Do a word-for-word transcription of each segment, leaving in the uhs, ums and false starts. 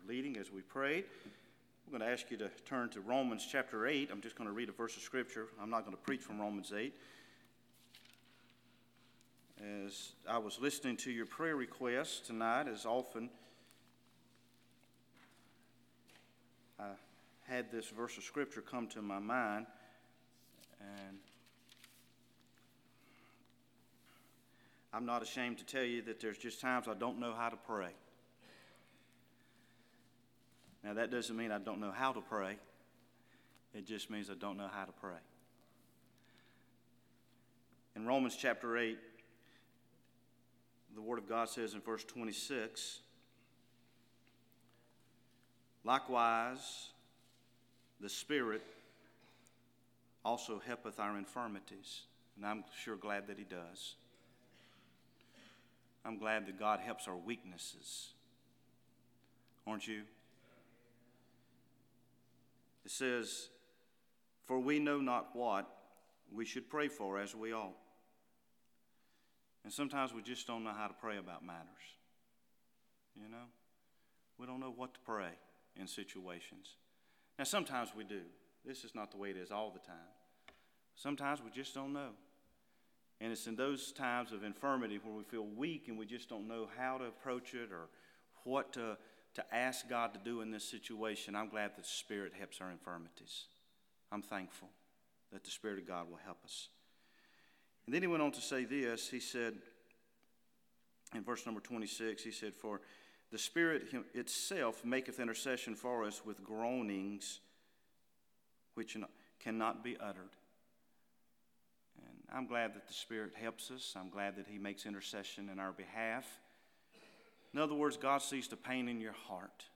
leading as we prayed. I'm going to ask you to turn to Romans chapter eight. I'm just going to read a verse of Scripture. I'm not going to preach from Romans eight. As I was listening to your prayer requests tonight, as often, I had this verse of Scripture come to my mind, and I'm not ashamed to tell you that there's just times I don't know how to pray. Now, that doesn't mean I don't know how to pray. It just means I don't know how to pray. In Romans chapter eight, the Word of God says in verse twenty-six, likewise, the Spirit also helpeth our infirmities. And I'm sure glad that He does. I'm glad that God helps our weaknesses. Aren't you? It says, for we know not what we should pray for as we ought. And sometimes we just don't know how to pray about matters. You know? We don't know what to pray in situations. Now, sometimes we do. This is not the way it is all the time. Sometimes we just don't know. And it's in those times of infirmity where we feel weak and we just don't know how to approach it or what to, to ask God to do in this situation. I'm glad that the Spirit helps our infirmities. I'm thankful that the Spirit of God will help us. And then he went on to say this. He said, in verse number twenty-six, he said, for the Spirit itself maketh intercession for us with groanings which cannot be uttered. And I'm glad that the Spirit helps us. I'm glad that He makes intercession in our behalf. In other words, God sees the pain in your heart.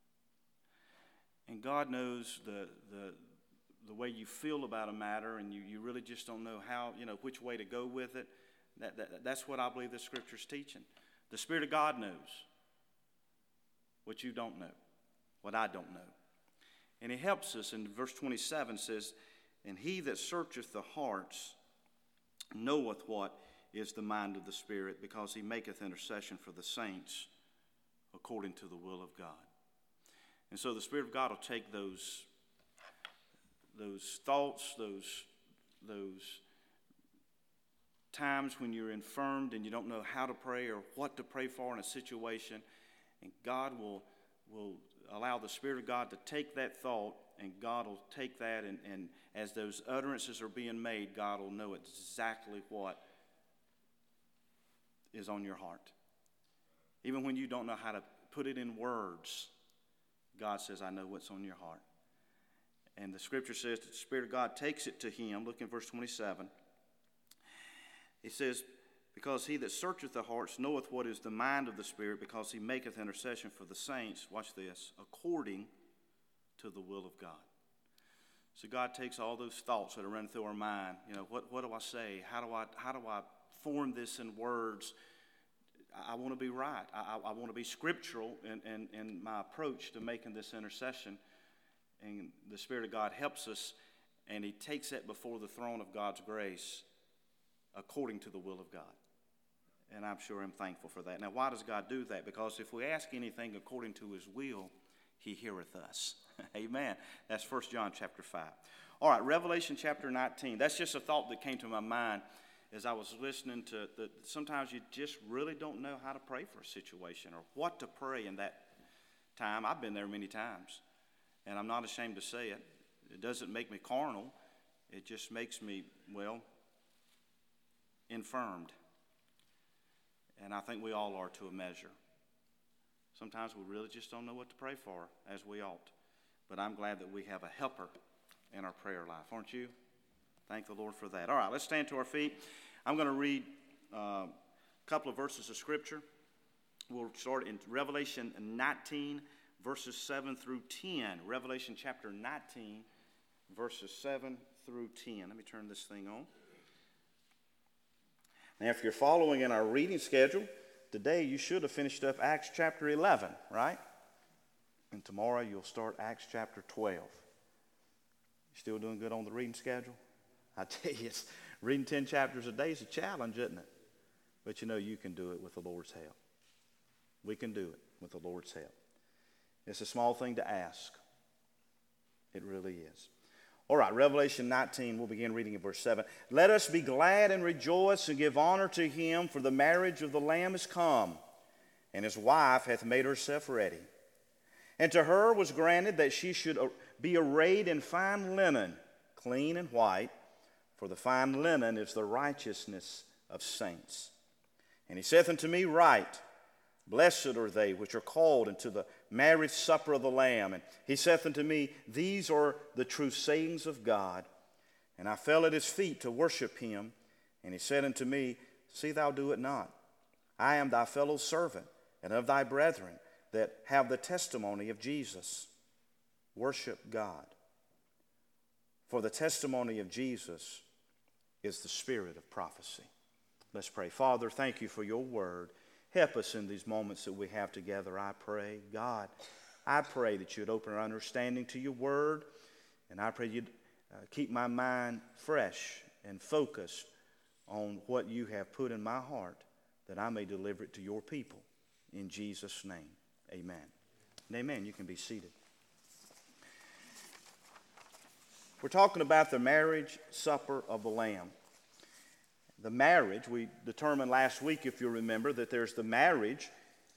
And God knows the the the way you feel about a matter, and you, you really just don't know how, you know, which way to go with it. That, that That's what I believe the Scripture's teaching. The Spirit of God knows what you don't know, what I don't know. And He helps us. In verse twenty-seven says, and He that searcheth the hearts knoweth what is the mind of the Spirit, because He maketh intercession for the saints according to the will of God. And so the Spirit of God will take those, those thoughts, those, those times when you're infirmed and you don't know how to pray or what to pray for in a situation, and God will, will allow the Spirit of God to take that thought, and God will take that, and, and as those utterances are being made, God will know exactly what is on your heart. Even when you don't know how to put it in words, God says, I know what's on your heart. And the Scripture says that the Spirit of God takes it to Him. Look in verse twenty-seven. It says, because He that searcheth the hearts knoweth what is the mind of the Spirit, because He maketh intercession for the saints, watch this, according to the will of God. So God takes all those thoughts that are running through our mind. You know, what, what do I say? How do I how do I form this in words? I, I want to be right. I, I, I want to be scriptural in, in, in my approach to making this intercession. And the Spirit of God helps us, and He takes that before the throne of God's grace according to the will of God. And I'm sure I'm thankful for that. Now, why does God do that? Because if we ask anything according to His will, He heareth us. Amen. That's First John chapter five. All right, Revelation chapter nineteen. That's just a thought that came to my mind as I was listening to the, sometimes you just really don't know how to pray for a situation or what to pray in that time. I've been there many times, and I'm not ashamed to say it. It doesn't make me carnal. It just makes me, well, infirmed. And I think we all are to a measure. Sometimes we really just don't know what to pray for as we ought. But I'm glad that we have a helper in our prayer life, aren't you? Thank the Lord for that. All right, let's stand to our feet. I'm going to read uh, a couple of verses of Scripture. We'll start in Revelation nineteen, verses seven through ten. Revelation chapter nineteen, verses seven through ten. Let me turn this thing on. Now, if you're following in our reading schedule, today you should have finished up Acts chapter eleven, right? And tomorrow you'll start Acts chapter twelve. You still doing good on the reading schedule? I tell you, it's, reading ten chapters a day is a challenge, isn't it? But you know you can do it with the Lord's help. We can do it with the Lord's help. It's a small thing to ask. It really is. All right, Revelation nineteen, we'll begin reading at verse seven. Let us be glad and rejoice and give honor to him, for the marriage of the Lamb is come, and his wife hath made herself ready. And to her was granted that she should be arrayed in fine linen, clean and white, for the fine linen is the righteousness of saints. And he saith unto me, Write, blessed are they which are called into the marriage supper of the Lamb. And he saith unto me, These are the true sayings of God. And I fell at his feet to worship him. And he said unto me, See thou do it not. I am thy fellow servant, and of thy brethren that have the testimony of Jesus. Worship God. For the testimony of Jesus is the spirit of prophecy. Let's pray. Father, thank you for your word. Help us in these moments that we have together, I pray. God, I pray that you would open our understanding to your word, and I pray you'd uh, keep my mind fresh and focused on what you have put in my heart, that I may deliver it to your people. In Jesus' name, amen. And amen. You can be seated. We're talking about the marriage supper of the Lamb. The marriage, we determined last week, if you remember, that there's the marriage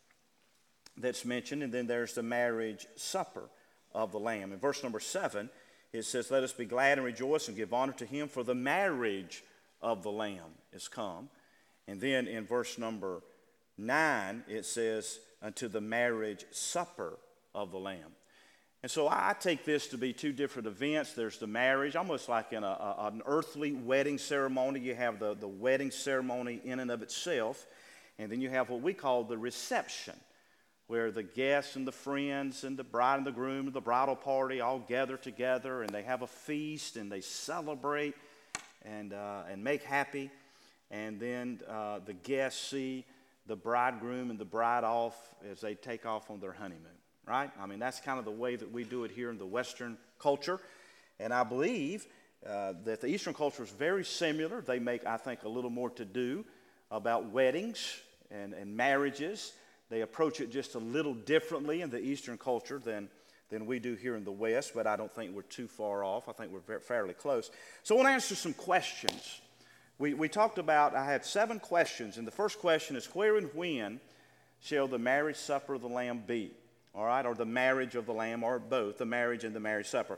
that's mentioned, and then there's the marriage supper of the Lamb. In verse number seven, it says, Let us be glad and rejoice and give honor to him, for the marriage of the Lamb is come. And then in verse number nine, it says, Unto the marriage supper of the Lamb. And so I take this to be two different events. There's the marriage, almost like in a, a, an earthly wedding ceremony. You have the, the wedding ceremony in and of itself. And then you have what we call the reception, where the guests and the friends and the bride and the groom and the bridal party all gather together, and they have a feast, and they celebrate and, uh, and make happy. And then uh, the guests see the bridegroom and the bride off as they take off on their honeymoon. Right? I mean, that's kind of the way that we do it here in the Western culture. And I believe uh, that the Eastern culture is very similar. They make, I think, a little more to do about weddings and, and marriages. They approach it just a little differently in the Eastern culture than, than we do here in the West, but I don't think we're too far off. I think we're very, fairly close. So I want to answer some questions. We, we talked about, I had seven questions, and the first question is, where and when shall the marriage supper of the Lamb be? All right, or the marriage of the Lamb, or both, the marriage and the marriage supper.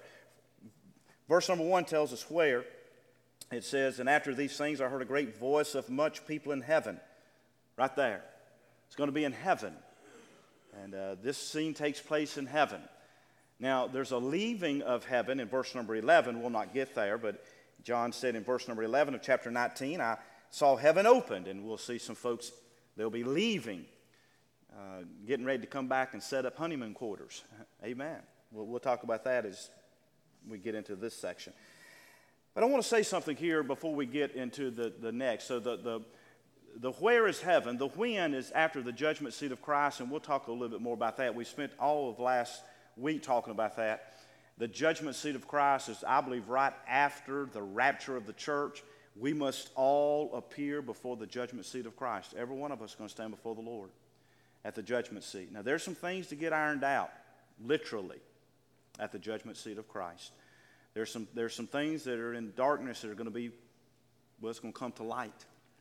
Verse number one tells us where. It says, And after these things I heard a great voice of much people in heaven. Right there. It's going to be in heaven. And uh, this scene takes place in heaven. Now, there's a leaving of heaven in verse number eleven. We'll not get there, but John said in verse number eleven of chapter nineteen, I saw heaven opened, and we'll see some folks, they'll be leaving. Uh, getting ready to come back and set up honeymoon quarters. Amen. We'll, we'll talk about that as we get into this section. But I want to say something here before we get into the, the next. So the, the, the where is heaven. The when is after the judgment seat of Christ, and we'll talk a little bit more about that. We spent all of last week talking about that. The judgment seat of Christ is, I believe, right after the rapture of the church. We must all appear before the judgment seat of Christ. Every one of us is going to stand before the Lord at the judgment seat. Now, there's some things to get ironed out, literally, at the judgment seat of Christ. There's some, there's some things that are in darkness that are going to be, well, it's going to come to light.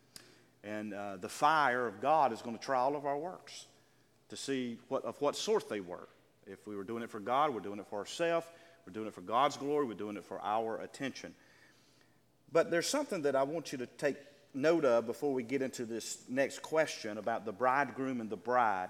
And uh, the fire of God is going to try all of our works to see what, of what sort they were. If we were doing it for God, we're doing it for ourselves. We're doing it for God's glory. We're doing it for our attention. But there's something that I want you to take note of before we get into this next question about the bridegroom and the bride.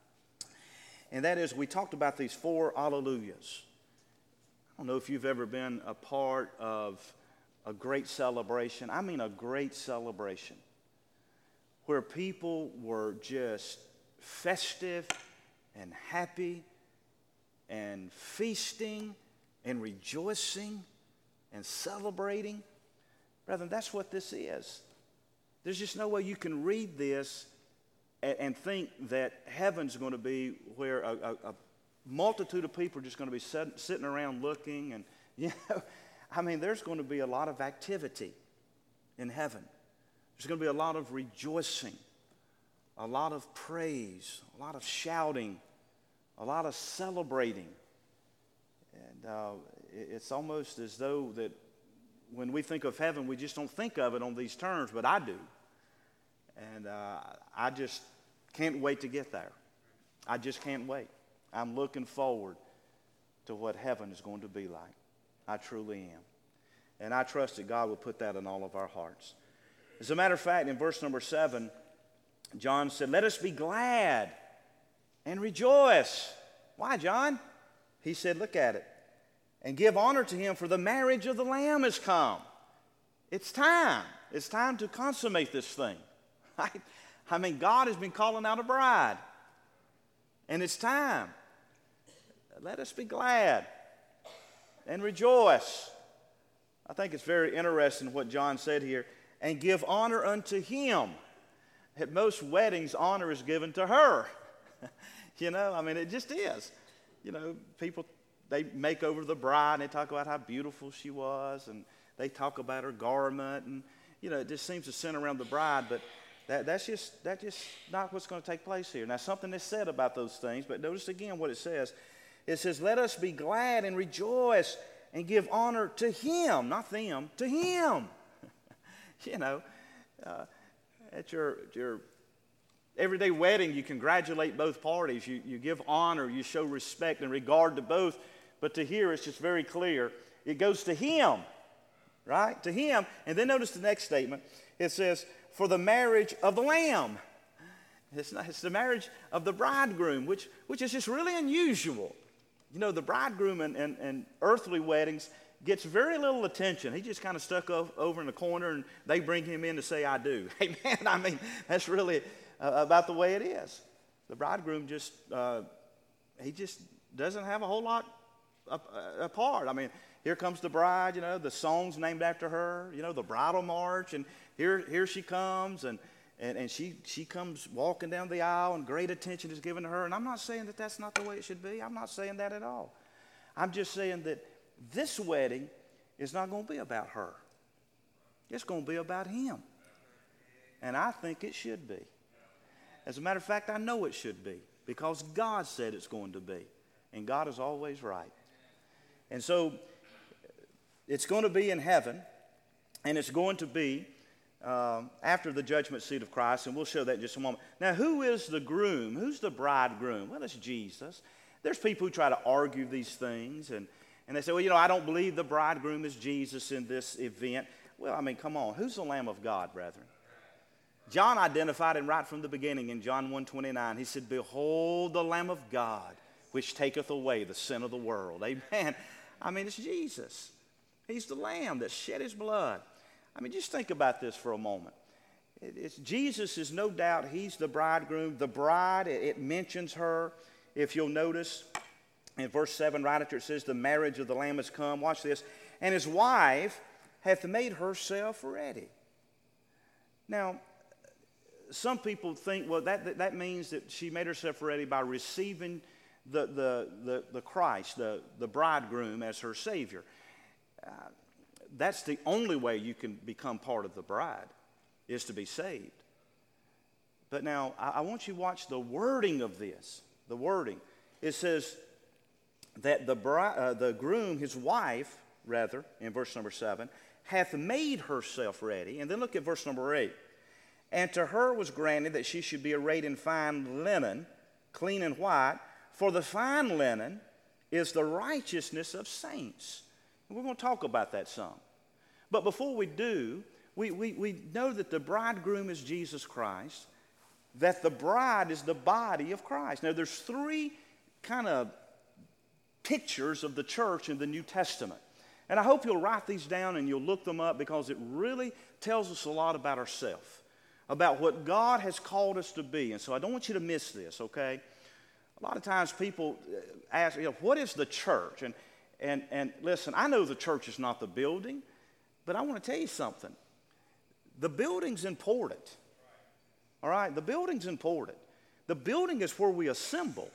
And that is, we talked about these four alleluias. I don't know if you've ever been a part of a great celebration. I mean a great celebration where people were just festive and happy and feasting and rejoicing and celebrating. Brethren, that's what this is. There's just no way you can read this and, and think that heaven's going to be where a, a, a multitude of people are just going to be sit, sitting around looking. And, you know, I mean, there's going to be a lot of activity in heaven. There's going to be a lot of rejoicing, a lot of praise, a lot of shouting, a lot of celebrating. And uh, it's almost as though that when we think of heaven, we just don't think of it on these terms, but I do. And uh, I just can't wait to get there. I just can't wait. I'm looking forward to what heaven is going to be like. I truly am. And I trust that God will put that in all of our hearts. As a matter of fact, in verse number seven, John said, let us be glad and rejoice. Why, John? He said, look at it. And give honor to him, for the marriage of the Lamb has come. It's time. It's time to consummate this thing. Right? I mean, God has been calling out a bride. And it's time. Let us be glad and rejoice. I think it's very interesting what John said here. And give honor unto him. At most weddings, honor is given to her. You know, I mean, it just is. You know, people, they make over the bride, and they talk about how beautiful she was, and they talk about her garment, and, you know, it just seems to center around the bride, but that, that's just that's just not what's going to take place here. Now, something is said about those things, but notice again what it says. It says, let us be glad and rejoice and give honor to him, not them, to him. You know, uh, at your, your everyday wedding, you congratulate both parties. You, you give honor, you show respect and regard to both. But to here, it's just very clear. It goes to him, right? To him. And then notice the next statement. It says, for the marriage of the Lamb. It's, not, it's the marriage of the bridegroom, which, which is just really unusual. You know, the bridegroom in, in, in earthly weddings gets very little attention. He just kind of stuck over in the corner, and they bring him in to say, I do. Hey, man, I mean, that's really uh, about the way it is. The bridegroom just, uh, he just doesn't have a whole lot a, a part. I mean, here comes the bride, you know, the song's named after her, you know, the bridal march, and here here she comes, and, and, and she, she comes walking down the aisle, and great attention is given to her. And I'm not saying that that's not the way it should be. I'm not saying that at all. I'm just saying that this wedding is not going to be about her. It's going to be about him. And I think it should be. As a matter of fact, I know it should be, because God said it's going to be. And God is always right. And so it's going to be in heaven, and it's going to be um, after the judgment seat of Christ, and we'll show that in just a moment. Now, who is the groom? Who's the bridegroom? Well, it's Jesus. There's people who try to argue these things, and, and they say, well, you know, I don't believe the bridegroom is Jesus in this event. Well, I mean, come on. Who's the Lamb of God, brethren? John identified him right from the beginning in John one twenty-nine. He said, behold the Lamb of God, which taketh away the sin of the world. Amen. I mean, it's Jesus. He's the Lamb that shed his blood. I mean, just think about this for a moment. It, it's, Jesus is no doubt, he's the bridegroom. The bride, it, it mentions her. If you'll notice, in verse seven, right after it says, the marriage of the Lamb has come. Watch this. And his wife hath made herself ready. Now, some people think, well, that, that, that means that she made herself ready by receiving the, the, the, the Christ, the, the bridegroom, as her Savior. Uh, that's the only way you can become part of the bride, is to be saved. But now, I, I want you to watch the wording of this. The wording. It says that the, bride, uh, the groom, his wife, rather, in verse number seven, hath made herself ready. And then look at verse number eight. And to her was granted that she should be arrayed in fine linen, clean and white, for the fine linen is the righteousness of saints. And we're going to talk about that some. But before we do, we, we, we know that the bridegroom is Jesus Christ, that the bride is the body of Christ. Now, there's three kind of pictures of the church in the New Testament. And I hope you'll write these down and you'll look them up, because it really tells us a lot about ourselves, about what God has called us to be. And so I don't want you to miss this, okay? A lot of times people ask, you know, what is the church? And, and, and listen, I know the church is not the building, but I want to tell you something. The building's important, all right? The building's important. The building is where we assemble.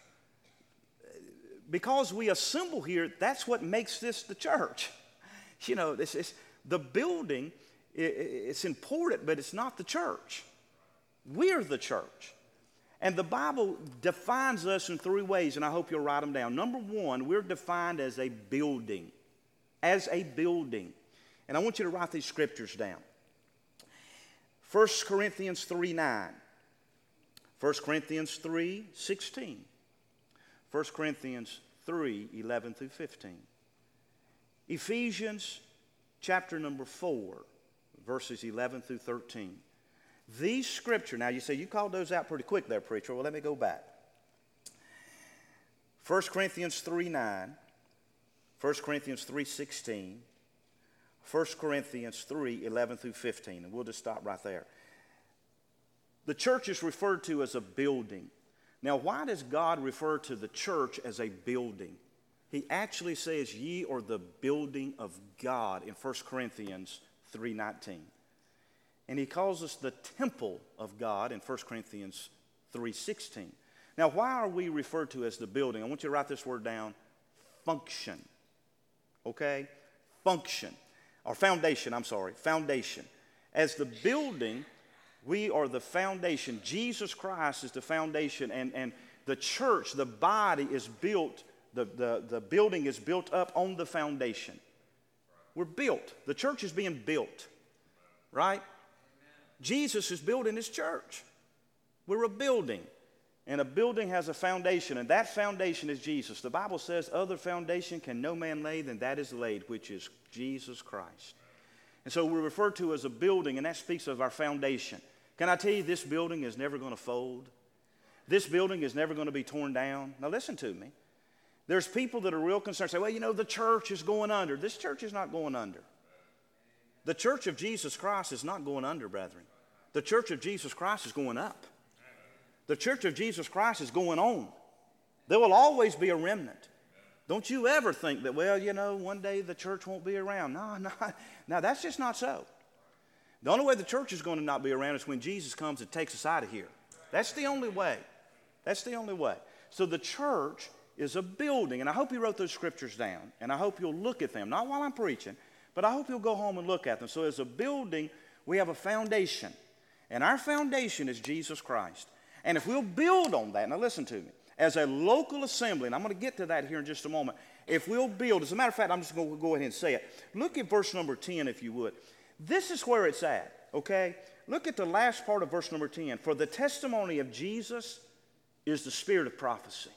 Because we assemble here, that's what makes this the church. You know, this is the building. It's important, but it's not the church. We're the church. And the Bible defines us in three ways, and I hope you'll write them down. Number one, we're defined as a building. As a building. And I want you to write these scriptures down. First Corinthians three nine. First Corinthians three sixteen. First Corinthians three eleven through fifteen. Ephesians chapter number four, verses eleven through thirteen. These scripture, now you say you called those out pretty quick there, preacher. Well, let me go back. First Corinthians three nine, First Corinthians three sixteen, First Corinthians three eleven through fifteen, and we'll just stop right there. The church is referred to as a building. Now, why does God refer to the church as a building? He actually says, ye are the building of God in First Corinthians three nineteen. And he calls us the temple of God in First Corinthians three sixteen. Now, why are we referred to as the building? I want you to write this word down. Function. Okay? Function. Or foundation, I'm sorry. Foundation. As the building, we are the foundation. Jesus Christ is the foundation. And, and the church, the body is built, the, the, the building is built up on the foundation. We're built. The church is being built. Right? Jesus is building his church. We're a building. And a building has a foundation, and that foundation is Jesus. The Bible says, other foundation can no man lay than that is laid, which is Jesus Christ. And so we're referred to as a building, and that speaks of our foundation. Can I tell you, this building is never going to fold? This building is never going to be torn down. Now listen to me. There's people that are real concerned, say, well, you know, the church is going under. This church is not going under. The church of Jesus Christ is not going under, brethren. The church of Jesus Christ is going up. The church of Jesus Christ is going on. There will always be a remnant. Don't you ever think that, well, you know, one day the church won't be around. No, no, no, that's just not so. The only way the church is going to not be around is when Jesus comes and takes us out of here. That's the only way. That's the only way. So the church is a building, and I hope you wrote those scriptures down, and I hope you'll look at them, not while I'm preaching, but I hope you'll go home and look at them. So as a building, we have a foundation, and our foundation is Jesus Christ. And if we'll build on that, now listen to me, as a local assembly, and I'm going to get to that here in just a moment, if we'll build, as a matter of fact, I'm just going to go ahead and say it. Look at verse number ten, if you would. This is where it's at, okay? Look at the last part of verse number ten. For the testimony of Jesus is the spirit of prophecy.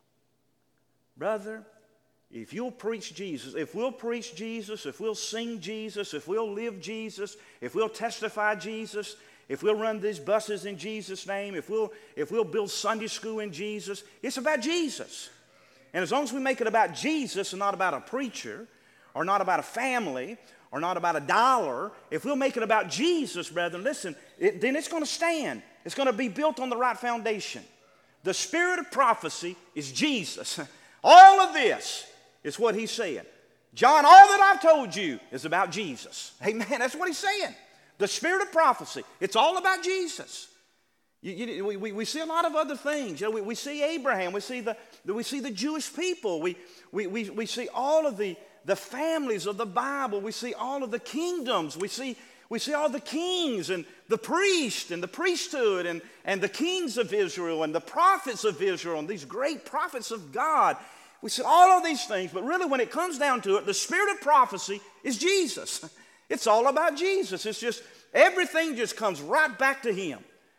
Brother, if you'll preach Jesus, if we'll preach Jesus, if we'll sing Jesus, if we'll live Jesus, if we'll testify Jesus, if we'll run these buses in Jesus' name, if we'll, if we'll build Sunday school in Jesus, it's about Jesus. And as long as we make it about Jesus and not about a preacher, or not about a family, or not about a dollar, if we'll make it about Jesus, brethren, listen, it, then it's going to stand. It's going to be built on the right foundation. The spirit of prophecy is Jesus. All of this is what he's saying. John, all that I've told you is about Jesus. Amen. That's what he's saying. The spirit of prophecy, it's all about Jesus. You, you, we, we see a lot of other things. You know, we, we see Abraham. We see the, we see the Jewish people. We, we, we, we see all of the, the families of the Bible. We see all of the kingdoms. We see, we see all the kings and the priest and the priesthood and, and the kings of Israel and the prophets of Israel and these great prophets of God. We see all of these things, but really when it comes down to it, the spirit of prophecy is Jesus. It's all about Jesus. It's just, everything just comes right back to him.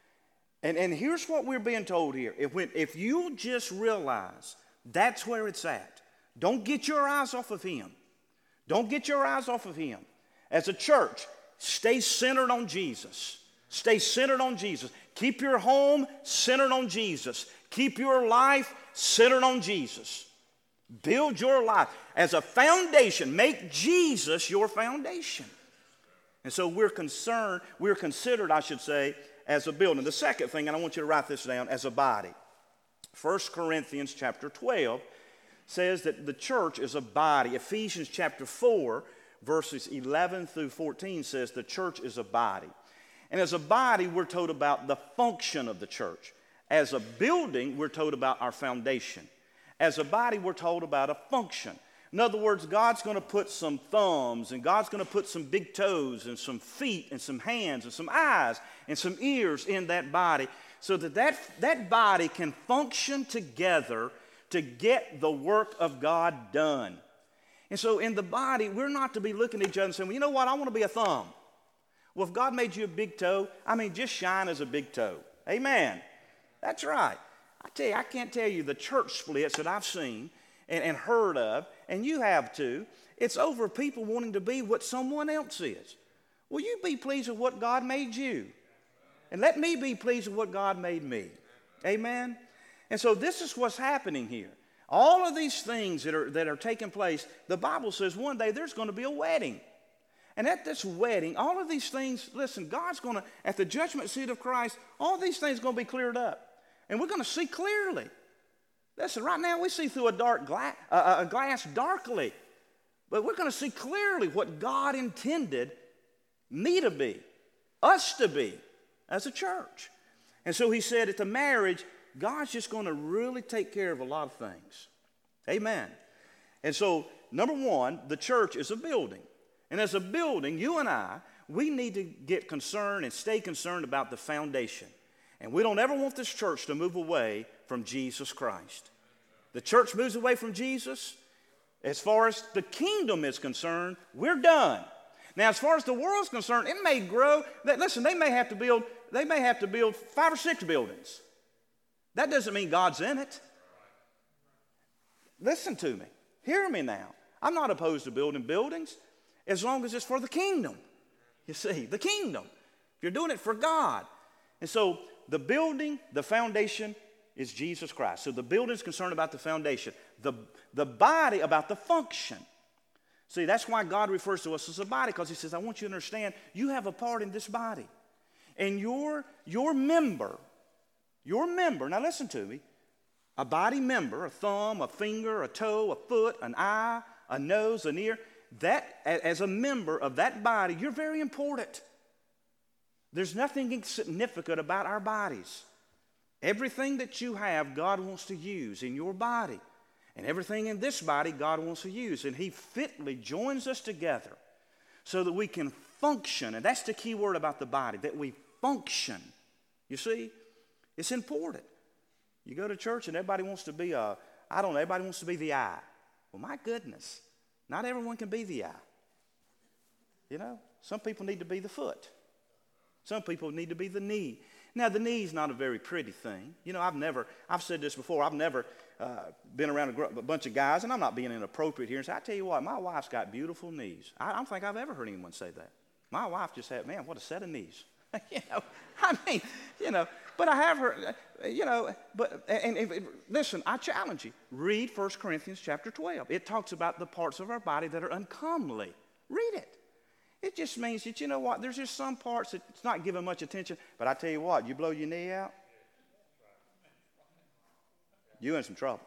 And, and here's what we're being told here. If, we, if you just realize that's where it's at, don't get your eyes off of him. Don't get your eyes off of him. As a church, stay centered on Jesus. Stay centered on Jesus. Keep your home centered on Jesus. Keep your life centered on Jesus. Build your life as a foundation. Make Jesus your foundation. And so we're concerned, we're considered, I should say, as a building. The second thing, and I want you to write this down, as a body. First Corinthians chapter twelve says that the church is a body. Ephesians chapter four, verses eleven through fourteen says the church is a body. And as a body, we're told about the function of the church. As a building, we're told about our foundation. As a body, we're told about a function. In other words, God's going to put some thumbs, and God's going to put some big toes, and some feet, and some hands, and some eyes, and some ears in that body so that that, that body can function together to get the work of God done. And so in the body, we're not to be looking at each other and saying, well, you know what, I want to be a thumb. Well, if God made you a big toe, I mean, just shine as a big toe. Amen. That's right. I tell you, I can't tell you the church splits that I've seen and, and heard of, and you have too. It's over people wanting to be what someone else is. Will you be pleased with what God made you? And let me be pleased with what God made me. Amen. And so this is what's happening here. All of these things that are, that are taking place, the Bible says one day there's going to be a wedding. And at this wedding, all of these things, listen, God's going to, at the judgment seat of Christ, all these things are going to be cleared up. And we're going to see clearly. Listen, right now we see through a dark gla- uh, a glass darkly. But we're going to see clearly what God intended me to be, us to be, as a church. And so he said at the marriage, God's just going to really take care of a lot of things. Amen. And so, number one, the church is a building. And as a building, you and I, we need to get concerned and stay concerned about the foundation. And we don't ever want this church to move away from Jesus Christ. The church moves away from Jesus. As far as the kingdom is concerned, we're done. Now, as far as the world's concerned, it may grow. Listen, they may have to build, they may have to build five or six buildings. That doesn't mean God's in it. Listen to me. Hear me now. I'm not opposed to building buildings as long as it's for the kingdom. You see, the kingdom. If you're doing it for God. And so the building, the foundation is Jesus Christ. So the building is concerned about the foundation. The, the body about the function. See, that's why God refers to us as a body, because he says, I want you to understand you have a part in this body. And your, your member, your member, now listen to me, a body member, a thumb, a finger, a toe, a foot, an eye, a nose, an ear, that, as a member of that body, you're very important. There's nothing insignificant about our bodies. Everything that you have, God wants to use in your body. And everything in this body, God wants to use. And he fitly joins us together so that we can function. And that's the key word about the body, that we function. You see, it's important. You go to church and everybody wants to be a, I don't know, everybody wants to be the eye. Well, my goodness, not everyone can be the eye. You know, some people need to be the foot. Some people need to be the knee. Now, the knee's not a very pretty thing. You know, I've never, I've said this before, I've never uh, been around a, gr- a bunch of guys, and I'm not being inappropriate here, and say, I tell you what, my wife's got beautiful knees. I, I don't think I've ever heard anyone say that. My wife just had, man, what a set of knees. you know, I mean, you know, but I have heard, you know, but, and, and, and listen, I challenge you, read First Corinthians chapter twelve. It talks about the parts of our body that are uncomely. Read it. It just means that, you know what, there's just some parts that it's not given much attention, but I tell you what, you blow your knee out, you're in some trouble.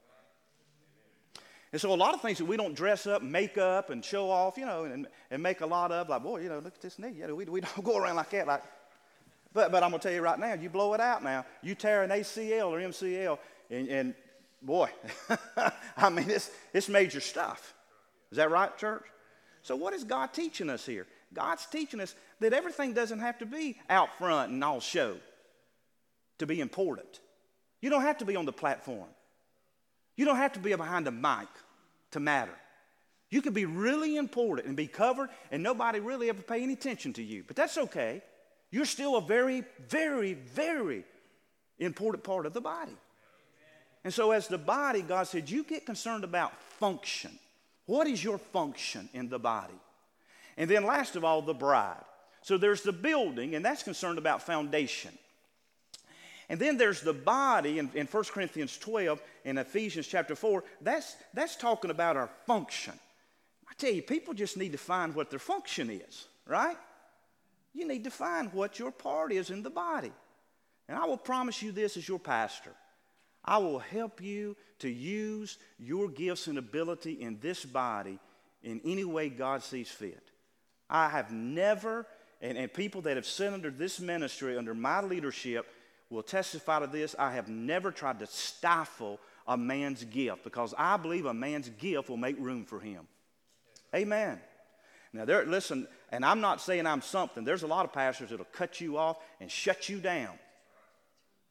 And so a lot of things that we don't dress up, make up, and show off, you know, and, and make a lot of, like, boy, you know, look at this knee. You know, we, we don't go around like that. Like, but, but I'm going to tell you right now, you blow it out now, you tear an A C L or M C L, and, and boy, I mean, it's, it's major stuff. Is that right, church? So what is God teaching us here? God's teaching us that everything doesn't have to be out front and all show to be important. You don't have to be on the platform. You don't have to be behind a mic to matter. You can be really important and be covered and nobody really ever pay any attention to you. But that's okay. You're still a very, very, very important part of the body. And so as the body, God said, you get concerned about function. What is your function in the body? And then last of all, the bride. So there's the building, and that's concerned about foundation. And then there's the body in, in First Corinthians twelve and Ephesians chapter four. That's, that's talking about our function. I tell you, people just need to find what their function is, right? You need to find what your part is in the body. And I will promise you this as your pastor. I will help you to use your gifts and ability in this body in any way God sees fit. I have never, and, and people that have sat under this ministry, under my leadership, will testify to this. I have never tried to stifle a man's gift because I believe a man's gift will make room for him. Amen. Now, there, listen, and I'm not saying I'm something. There's a lot of pastors that will cut you off and shut you down.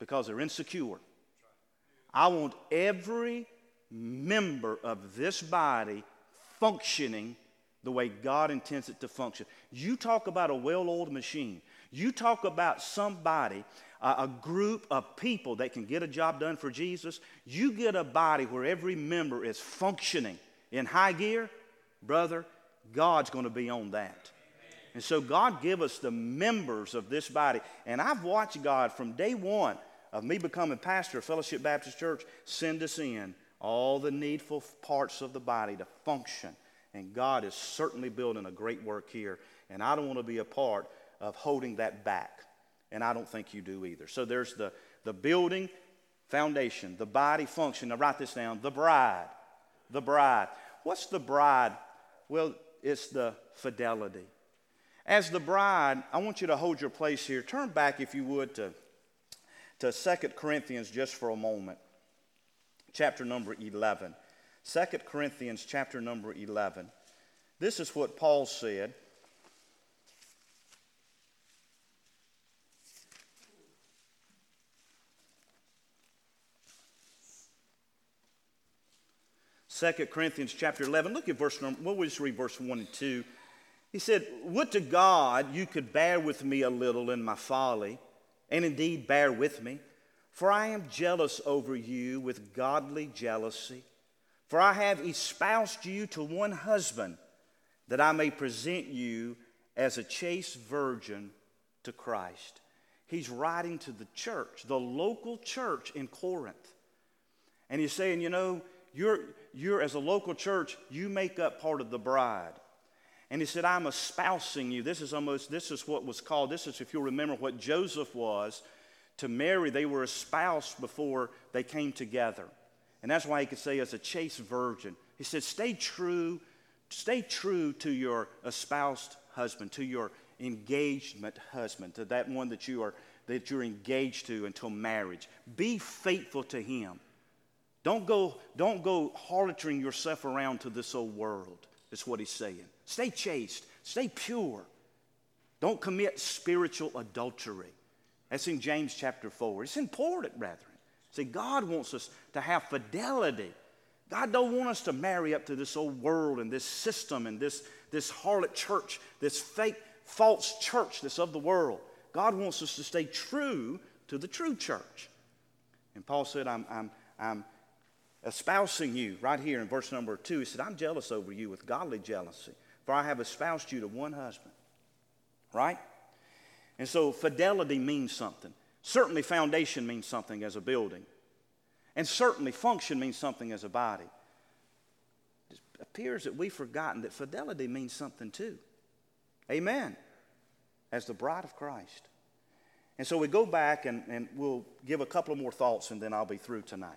because they're insecure. I want every member of this body functioning the way God intends it to function. You talk about a well-oiled machine. You talk about somebody, uh, a group of people that can get a job done for Jesus. You get a body where every member is functioning in high gear, brother, God's going to be on that. And so God give us the members of this body. And I've watched God from day one of me becoming pastor of Fellowship Baptist Church send us in all the needful parts of the body to function. And God is certainly building a great work here. And I don't want to be a part of holding that back. And I don't think you do either. So there's the, the building foundation, the body function. Now write this down. The bride. The bride. What's the bride? Well, it's the fidelity. As the bride, I want you to hold your place here. Turn back, if you would, to, to Second Corinthians just for a moment. Chapter number eleven. Second Corinthians chapter number eleven. This is what Paul said. Second Corinthians chapter eleven. Look at verse number, we'll just read verse one and two. He said, would to God you could bear with me a little in my folly, and indeed bear with me, for I am jealous over you with godly jealousy. For I have espoused you to one husband, that I may present you as a chaste virgin to Christ. He's writing to the church, the local church in Corinth. And he's saying, you know, you're, you're as a local church, you make up part of the bride. And he said, I'm espousing you. This is almost, this is what was called, this is, if you'll remember what Joseph was to Mary, they were espoused before they came together. And that's why he could say as a chaste virgin. He said, stay true, stay true to your espoused husband, to your engagement husband, to that one that you are, that you're engaged to until marriage. Be faithful to him. Don't go, don't go harloting yourself around to this old world, is what he's saying. Stay chaste. Stay pure. Don't commit spiritual adultery. That's in James chapter four. It's important, brethren. See, God wants us to have fidelity. God don't want us to marry up to this old world and this system and this, this harlot church, this fake, false church that's of the world. God wants us to stay true to the true church. And Paul said, I'm, I'm, I'm espousing you right here in verse number two. He said, I'm jealous over you with godly jealousy, for I have espoused you to one husband. Right? And so fidelity means something. Certainly foundation means something as a building. And certainly function means something as a body. It appears that we've forgotten that fidelity means something too. Amen. As the bride of Christ. And so we go back and, and we'll give a couple of more thoughts and then I'll be through tonight.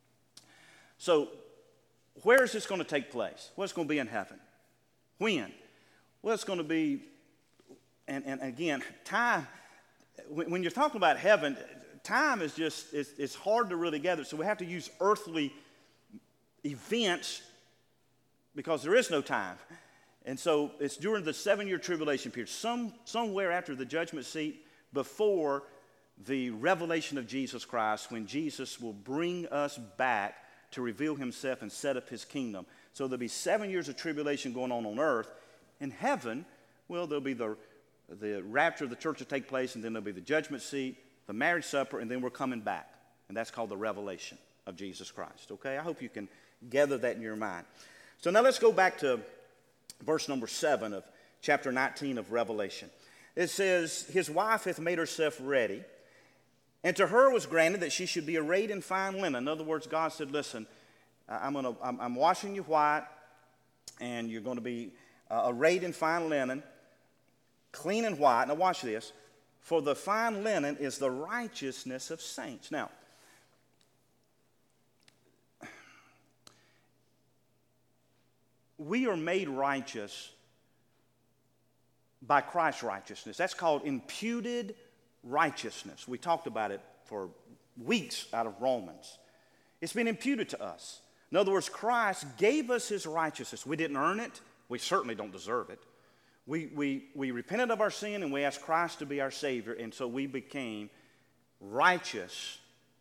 So where is this going to take place? Well, it's going to be in heaven. When? Well, it's going to be, and, and again, time, when, when you're talking about heaven, time is just, it's, it's hard to really gather. So we have to use earthly events because there is no time. And so it's during the seven-year tribulation period, some, somewhere after the judgment seat, before the revelation of Jesus Christ, when Jesus will bring us back to reveal himself and set up his kingdom. So there'll be seven years of tribulation going on on earth. In heaven, well, there'll be the, the rapture of the church will take place, and then there'll be the judgment seat, the marriage supper, and then we're coming back. And that's called the revelation of Jesus Christ, okay? I hope you can gather that in your mind. So now let's go back to verse number seven of chapter nineteen of Revelation. It says, his wife hath made herself ready, and to her was granted that she should be arrayed in fine linen. In other words, God said, listen, I'm, gonna, I'm, I'm washing you white, and you're going to be uh, arrayed in fine linen, clean and white. Now watch this. For the fine linen is the righteousness of saints. Now, we are made righteous by Christ's righteousness. That's called imputed righteousness. We talked about it for weeks out of Romans. It's been imputed to us. In other words, Christ gave us his righteousness. We didn't earn it. We certainly don't deserve it. We, we, we repented of our sin and we asked Christ to be our Savior, and so we became righteous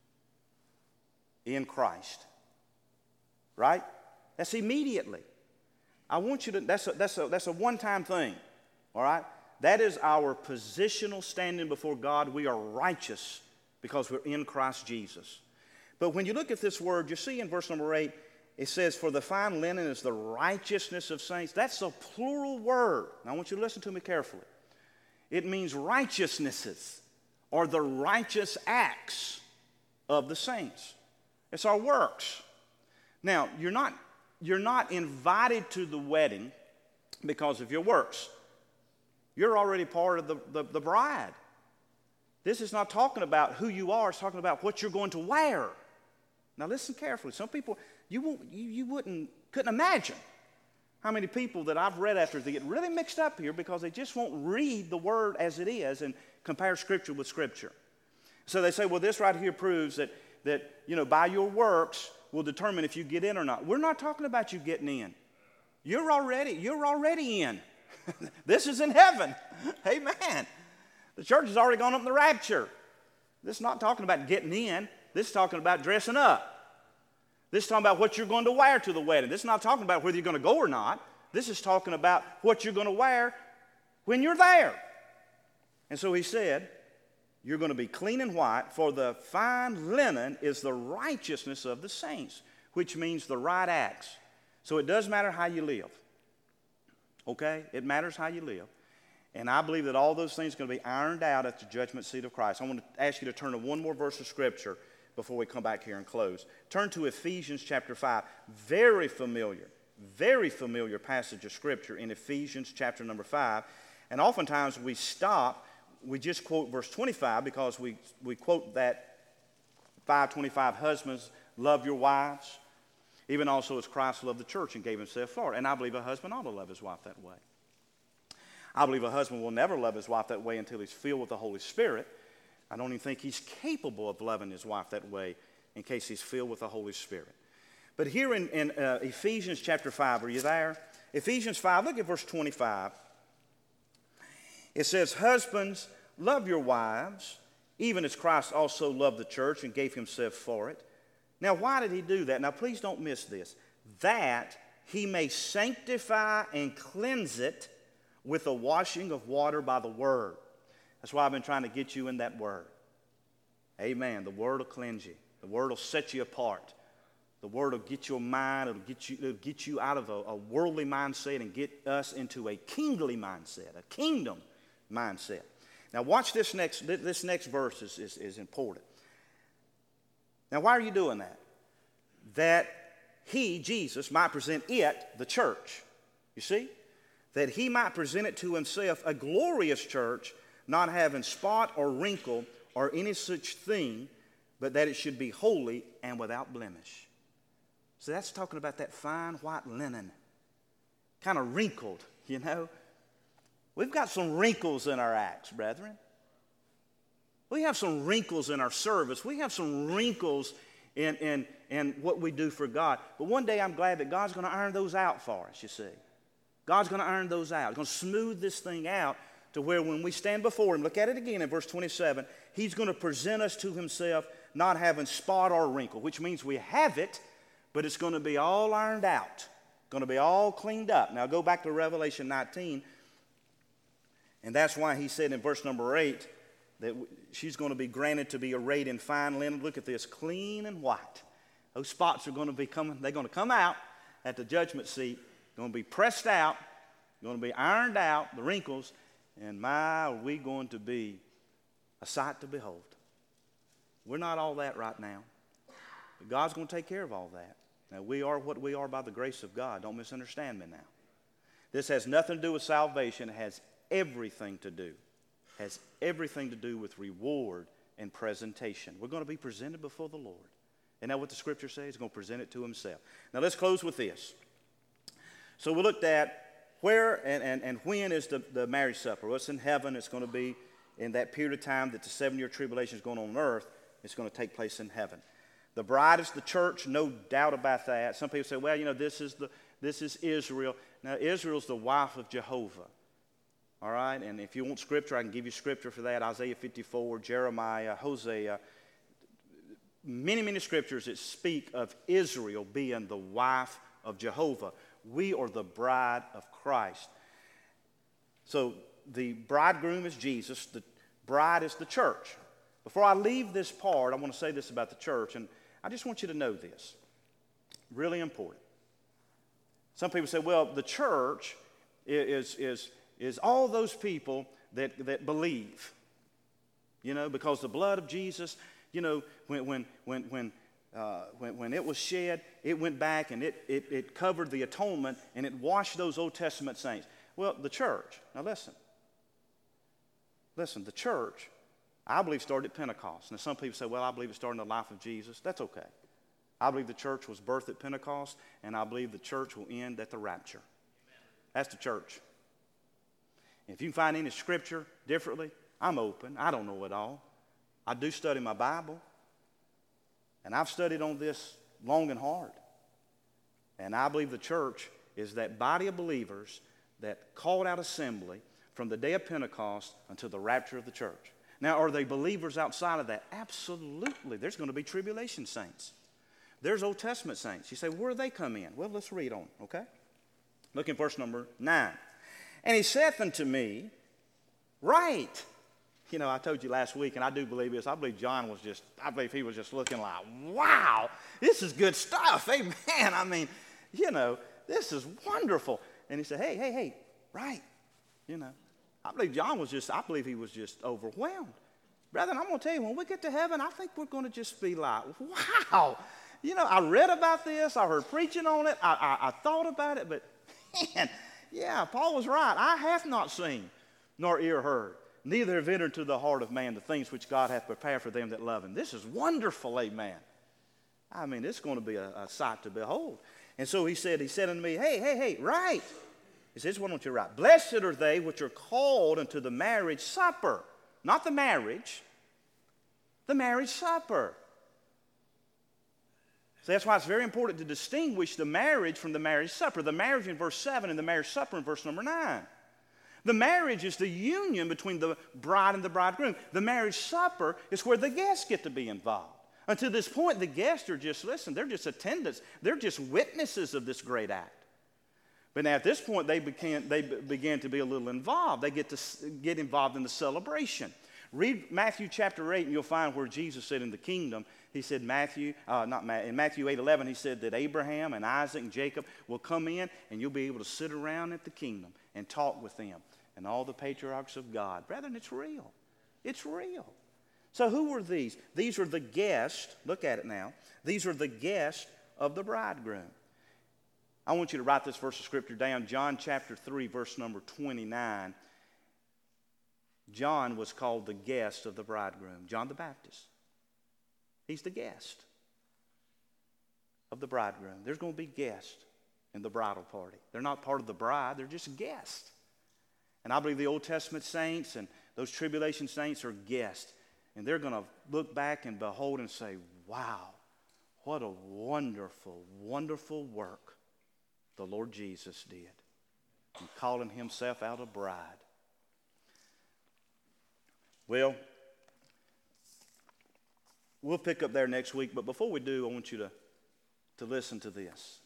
in Christ. Right? That's immediately. I want you to, that's a, that's a, that's a one-time thing. All right? That is our positional standing before God. We are righteous because we're in Christ Jesus. But when you look at this word, you see in verse number eight, it says, for the fine linen is the righteousness of saints. That's a plural word. Now I want you to listen to me carefully. It means righteousnesses or the righteous acts of the saints. It's our works. Now, you're not, you're not invited to the wedding because of your works. You're already part of the, the, the bride. This is not talking about who you are. It's talking about what you're going to wear. Now, listen carefully. Some people, you, won't, you, you wouldn't, couldn't imagine how many people that I've read after, they get really mixed up here because they just won't read the word as it is and compare Scripture with Scripture. So they say, well, this right here proves that, that you know, by your works will determine if you get in or not. We're not talking about you getting in. You're already, you're already in. This is in heaven. Amen. The church has already gone up in the rapture. This is not talking about getting in. This is talking about dressing up. This is talking about what you're going to wear to the wedding. This is not talking about whether you're going to go or not. This is talking about what you're going to wear when you're there. And so he said, you're going to be clean and white, for the fine linen is the righteousness of the saints, which means the right acts. So it does matter how you live. Okay? It matters how you live. And I believe that all those things are going to be ironed out at the judgment seat of Christ. I want to ask you to turn to one more verse of Scripture before we come back here and close. Turn to Ephesians chapter five. Very familiar, very familiar passage of Scripture in Ephesians chapter number five. And oftentimes we stop, we just quote verse twenty-five because we, we quote that five twenty-five, husbands, love your wives, even also as Christ loved the church and gave himself for it. And I believe a husband ought to love his wife that way. I believe a husband will never love his wife that way until he's filled with the Holy Spirit. I don't even think he's capable of loving his wife that way in case he's filled with the Holy Spirit. But here in, in uh, Ephesians chapter five, are you there? Ephesians five, look at verse twenty-five. It says, husbands, love your wives, even as Christ also loved the church and gave himself for it. Now, why did he do that? Now, please don't miss this. That he may sanctify and cleanse it with the washing of water by the word. That's why I've been trying to get you in that word. Amen. The word will cleanse you. The word will set you apart. The word will get your mind. It'll get you, it'll get you out of a, a worldly mindset and get us into a kingly mindset, a kingdom mindset. Now watch this next, this next verse is, is, is important. Now why are you doing that? That he, Jesus, might present it, the church. You see? That he might present it to himself a glorious church, not having spot or wrinkle or any such thing, but that it should be holy and without blemish. So that's talking about that fine white linen, kind of wrinkled, you know. We've got some wrinkles in our acts, brethren. We have some wrinkles in our service. We have some wrinkles in, in, in what we do for God. But one day I'm glad that God's going to iron those out for us, you see. God's going to iron those out. He's going to smooth this thing out to where when we stand before him, look at it again in verse twenty-seven, he's going to present us to himself not having spot or wrinkle, which means we have it, but it's going to be all ironed out, going to be all cleaned up. Now go back to Revelation nineteen, and that's why he said in verse number eight that she's going to be granted to be arrayed in fine linen. Look at this, clean and white. Those spots are going to be coming, they're going to come out at the judgment seat, going to be pressed out, going to be ironed out, the wrinkles, and my, are we going to be a sight to behold. We're not all that right now, but God's going to take care of all that. Now, we are what we are by the grace of God. Don't misunderstand me now. This has nothing to do with salvation. It has everything to do, has everything to do with reward and presentation. We're going to be presented before the Lord. Isn't that what the Scripture says? He's going to present it to himself. Now, let's close with this. So we looked at where and, and, and when is the, the marriage supper. Well, it's in heaven. It's going to be in that period of time that the seven-year tribulation is going on on earth. It's going to take place in heaven. The bride is the church, no doubt about that. Some people say, well, you know, this is, the, this is Israel. Now, Israel's the wife of Jehovah. All right, and if you want scripture, I can give you scripture for that. Isaiah fifty-four, Jeremiah, Hosea. Many, many scriptures that speak of Israel being the wife of Jehovah. We are the bride of Christ. So the bridegroom is Jesus. The bride is the church. Before I leave this part, I want to say this about the church, and I just want you to know this. Really important. Some people say, well, the church is, is, is all those people that, that believe. You know, because the blood of Jesus, you know, when, when, when, when, uh, when, when it was shed, it went back and it, it, it covered the atonement and it washed those Old Testament saints. Well, the church, now listen. Listen, the church, I believe, started at Pentecost. Now, some people say, well, I believe it started in the life of Jesus. That's okay. I believe the church was birthed at Pentecost, and I believe the church will end at the rapture. That's the church. If you can find any scripture differently, I'm open. I don't know it all. I do study my Bible, and I've studied on this long and hard. And I believe the church is that body of believers that called out assembly from the day of Pentecost until the rapture of the church. Now, are they believers outside of that? Absolutely. There's going to be tribulation saints. There's Old Testament saints. You say, where do they come in? Well, let's read on, okay? Look in verse number nine. And he saith unto me, right. You know, I told you last week, and I do believe this. I believe John was just, I believe he was just looking like, wow, this is good stuff. Amen. I mean, you know, this is wonderful. And he said, hey, hey, hey, right. You know, I believe John was just, I believe he was just overwhelmed. Brethren, I'm going to tell you, when we get to heaven, I think we're going to just be like, wow. You know, I read about this. I heard preaching on it. I, I, I thought about it. But, man, yeah, Paul was right. I have not seen nor ear heard. Neither have entered into the heart of man the things which God hath prepared for them that love him. This is wonderful, amen. I mean, it's going to be a, a sight to behold. And so he said, he said unto me, hey, hey, hey, write. He says, what don't you write? Blessed are they which are called unto the marriage supper. Not the marriage, the marriage supper. So that's why it's very important to distinguish the marriage from the marriage supper. The marriage in verse seven and the marriage supper in verse number nine. The marriage is the union between the bride and the bridegroom. The marriage supper is where the guests get to be involved. Until this point, the guests are just, listen, they're just attendants. They're just witnesses of this great act. But now at this point, they began, they began to be a little involved. They get to get involved in the celebration. Read Matthew chapter eight, and you'll find where Jesus said in the kingdom, he said, Matthew, uh, not Matthew, in Matthew eight eleven, he said that Abraham and Isaac and Jacob will come in, and you'll be able to sit around at the kingdom and talk with them and all the patriarchs of God. Brethren, it's real. It's real. So who were these? These are the guests. Look at it now. These are the guests of the bridegroom. I want you to write this verse of Scripture down. John chapter three, verse number twenty-nine. John was called the guest of the bridegroom. John the Baptist. He's the guest of the bridegroom. There's going to be guests in the bridal party. They're not part of the bride. They're just guests. And I believe the Old Testament saints and those tribulation saints are guests. And they're going to look back and behold and say, wow, what a wonderful, wonderful work the Lord Jesus did in calling himself out a bride. Well, we'll pick up there next week, but before we do, I want you to, to listen to this.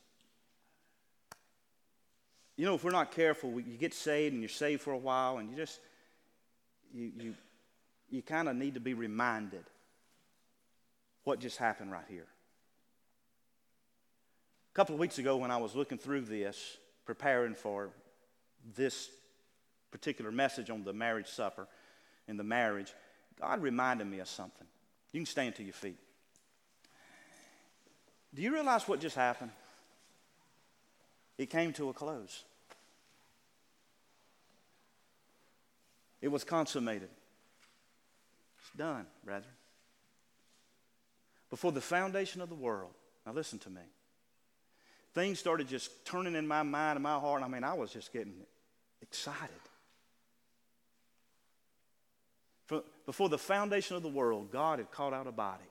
You know, if we're not careful, we, you get saved and you're saved for a while, and you just, you, you, you kind of need to be reminded what just happened right here. A couple of weeks ago when I was looking through this, preparing for this particular message on the marriage supper and the marriage, God reminded me of something. You can stand to your feet. Do you realize what just happened? It came to a close. It was consummated. It's done, brethren. Before the foundation of the world, now listen to me, things started just turning in my mind and my heart. I mean, I was just getting excited. For, before the foundation of the world, God had called out a body,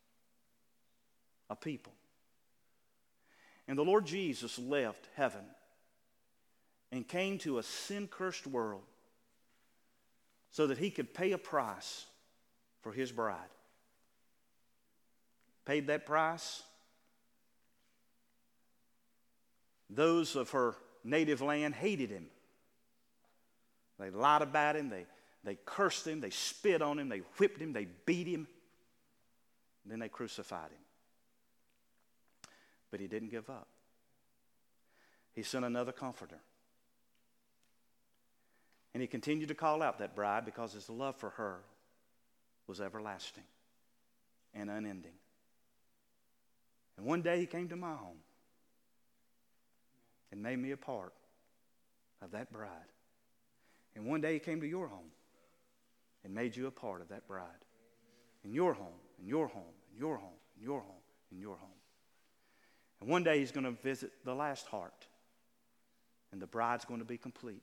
a people. And the Lord Jesus left heaven and came to a sin-cursed world so that he could pay a price for his bride. Paid that price. Those of her native land hated him. They lied about him. They, they cursed him. They spit on him. They whipped him. They beat him. And then they crucified him. But he didn't give up. He sent another comforter. And he continued to call out that bride because his love for her was everlasting and unending. And one day he came to my home and made me a part of that bride. And one day he came to your home and made you a part of that bride. In your home, in your home, in your home, in your home, in your home. And one day he's going to visit the last heart. And the bride's going to be complete.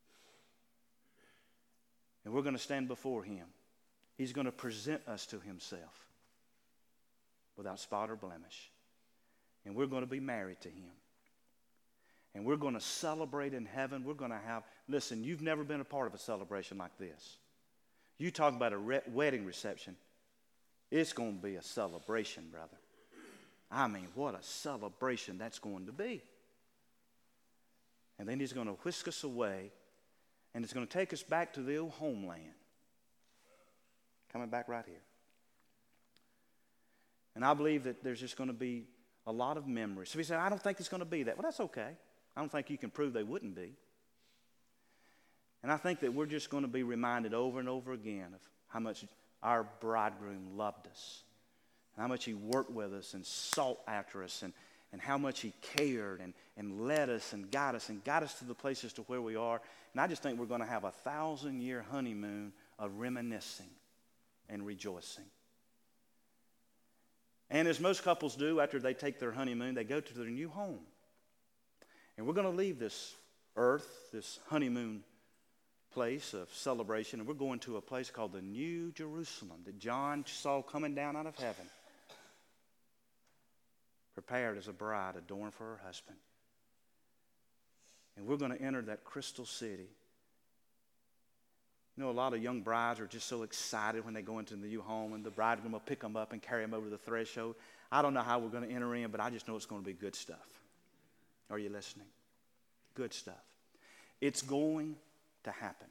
And we're going to stand before him. He's going to present us to himself without spot or blemish. And we're going to be married to him. And we're going to celebrate in heaven. We're going to have, listen, you've never been a part of a celebration like this. You talk about a re- wedding reception. It's going to be a celebration, brother. I mean, what a celebration that's going to be. And then he's going to whisk us away, and it's going to take us back to the old homeland. Coming back right here. And I believe that there's just going to be a lot of memories. So he said, I don't think it's going to be that. Well, that's okay. I don't think you can prove they wouldn't be. And I think that we're just going to be reminded over and over again of how much our bridegroom loved us, and how much he worked with us and sought after us, and, and how much he cared and, and led us and got us and got us to the places to where we are. And I just think we're going to have a thousand-year honeymoon of reminiscing and rejoicing. And as most couples do after they take their honeymoon, they go to their new home. And we're going to leave this earth, this honeymoon place of celebration, and we're going to a place called the New Jerusalem that John saw coming down out of heaven, prepared as a bride adorned for her husband. And we're going to enter that crystal city. You know, a lot of young brides are just so excited when they go into the new home, and the bridegroom will pick them up and carry them over the threshold. I don't know how we're going to enter in, but I just know it's going to be good stuff. Are you listening? Good stuff. It's going to happen.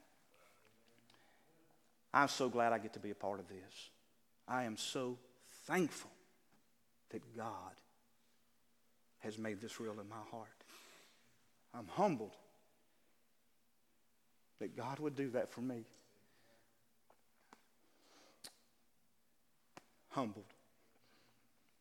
I'm so glad I get to be a part of this. I am so thankful that God has made this real in my heart. I'm humbled that God would do that for me. Humbled.